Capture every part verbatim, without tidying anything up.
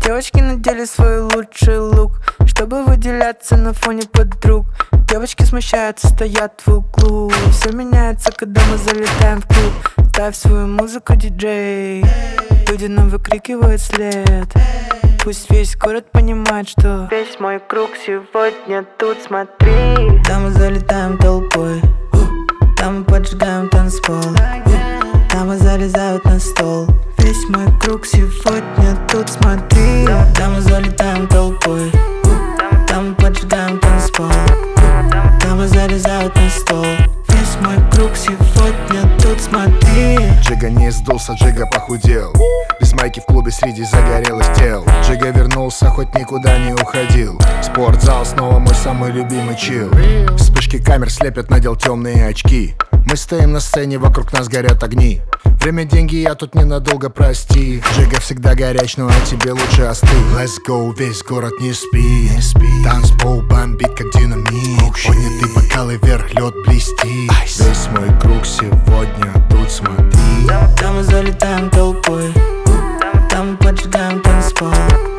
Девочки надели свой лучший лук, чтобы выделяться на фоне подруг. Девочки смущаются, стоят в углу. Все меняется, когда мы залетаем в клуб. Ставь свою музыку, диджей. Люди нам выкрикивают след. Пусть весь город понимает, что весь мой круг сегодня тут, смотри. Там мы залетаем толпой, там мы поджигаем танцпол, там мы залезают на стол. Весь мой круг сегодня тут, смотри. Там мы залетаем толпой, там мы поджигаем танцпол, там мы залезают на стол. Весь мой круг сегодня тут, смотри. Джига не сдулся, Джига похудел. Без майки в клубе среди загорелых тел. Джига вернулся, хоть никуда не уходил. Спортзал снова мой самый любимый чил. Вспышки камер слепят, надел темные очки. Мы стоим на сцене, вокруг нас горят огни. Время, деньги, я тут ненадолго, прости. Джига всегда горяч, но а тебе лучше остыть. Let's go, весь город не спи, не спи. Танцпол бомбит, как динамит. Поднятый бокалы вверх, лед блестит. Весь мой круг сегодня тут, смотри. Там мы залетаем толпой, там мы поджигаем танцпол,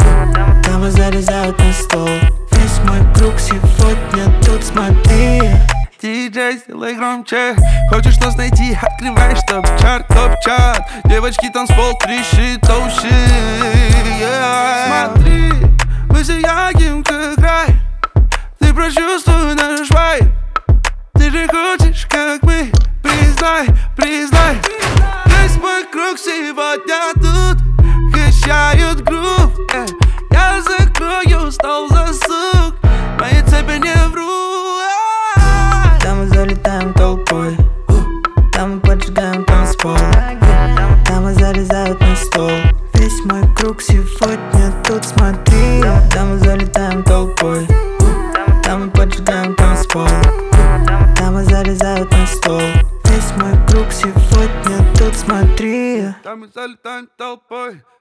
там мы залезают на стол. Весь мой круг сегодня тут, смотри. Диджей, сделай громче. Хочешь нас найти, открываешь топ-чарт, топ-чарт. Девочки, танцпол, трещит, oh shit, yeah. Смотри, мы сияем, как рай. Ты прочувствуй наш вайб. Ты же хочешь, как мы. Признай, признай. Весь мой круг сегодня тут. Качают грув, yeah. Я закрою стол, засук. Мои цепи не врут. Там мы залетаем толпой, там мы поджигаем танцпол, там мы залезают на стол. Весь мой круг сегодня тут, смотри. Там мы залетаем толпой, там мы поджигаем танцпол, там мы залезают на стол. Весь мой круг сегодня тут, смотри. Там мы залетаем толпой.